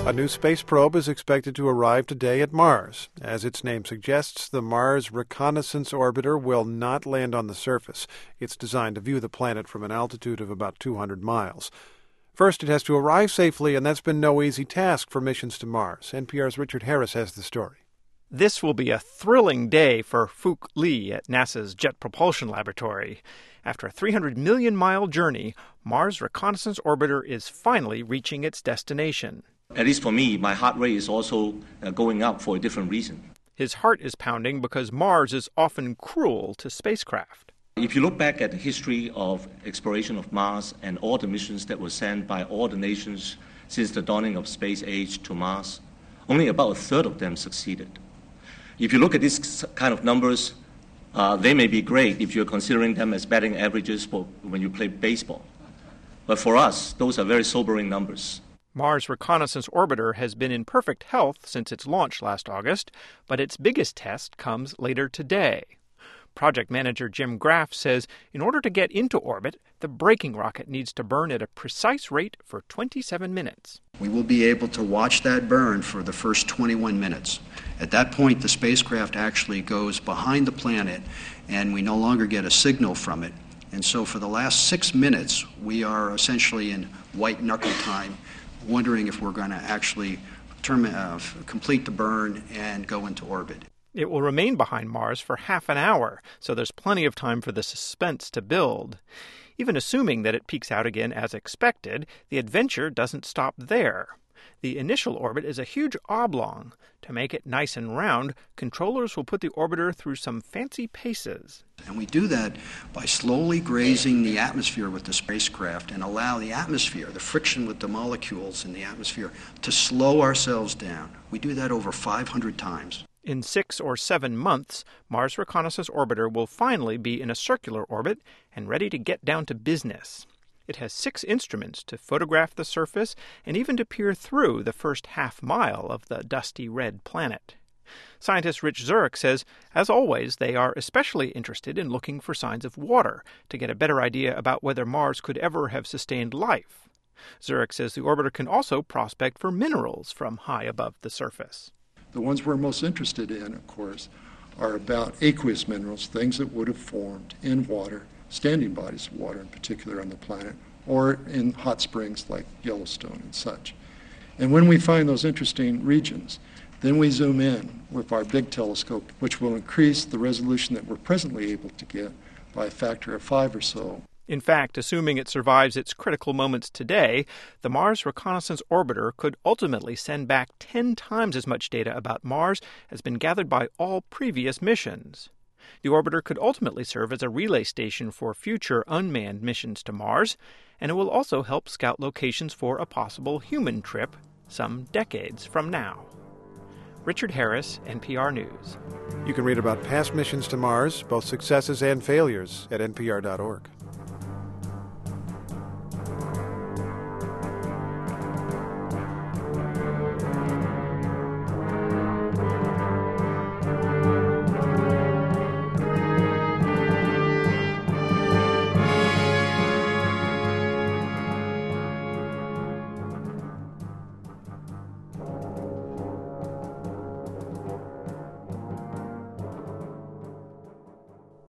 A new space probe is expected to arrive today at Mars. As its name suggests, the Mars Reconnaissance Orbiter will not land on the surface. It's designed to view the planet from an altitude of about 200 miles. First, it has to arrive safely, and that's been no easy task for missions to Mars. NPR's Richard Harris has the story. This will be a thrilling day for Fook Lee at NASA's Jet Propulsion Laboratory. After a 300 million-mile journey, Mars Reconnaissance Orbiter is finally reaching its destination. At least for me, my heart rate is also going up for a different reason. His heart is pounding because Mars is often cruel to spacecraft. If you look back at the history of exploration of Mars and all the missions that were sent by all the nations since the dawning of space age to Mars, only about a third of them succeeded. If you look at these kind of numbers, they may be great if you're considering them as batting averages for when you play baseball. But for us, those are very sobering numbers. Mars Reconnaissance Orbiter has been in perfect health since its launch last August, but its biggest test comes later today. Project manager Jim Graff says in order to get into orbit, the braking rocket needs to burn at a precise rate for 27 minutes. We will be able to watch that burn for the first 21 minutes. At that point, the spacecraft actually goes behind the planet, and we no longer get a signal from it. And so for the last 6 minutes, we are essentially in white knuckle time, wondering if we're going to actually complete the burn and go into orbit. It will remain behind Mars for half an hour, so there's plenty of time for the suspense to build. Even assuming that it peaks out again as expected, the adventure doesn't stop there. The initial orbit is a huge oblong. To make it nice and round, controllers will put the orbiter through some fancy paces. And we do that by slowly grazing the atmosphere with the spacecraft and allow the atmosphere, the friction with the molecules in the atmosphere, to slow ourselves down. We do that over 500 times. In 6 or 7 months, Mars Reconnaissance Orbiter will finally be in a circular orbit and ready to get down to business. It has 6 instruments to photograph the surface and even to peer through the first half-mile of the dusty red planet. Scientist Rich Zurek says, as always, they are especially interested in looking for signs of water to get a better idea about whether Mars could ever have sustained life. Zurek says the orbiter can also prospect for minerals from high above the surface. The ones we're most interested in, of course, are about aqueous minerals, things that would have formed in water, standing bodies of water in particular on the planet, or in hot springs like Yellowstone and such. And when we find those interesting regions, then we zoom in with our big telescope, which will increase the resolution that we're presently able to get by a factor of 5 or so. In fact, assuming it survives its critical moments today, the Mars Reconnaissance Orbiter could ultimately send back 10 times as much data about Mars as been gathered by all previous missions. The orbiter could ultimately serve as a relay station for future unmanned missions to Mars, and it will also help scout locations for a possible human trip some decades from now. Richard Harris, NPR News. You can read about past missions to Mars, both successes and failures, at npr.org.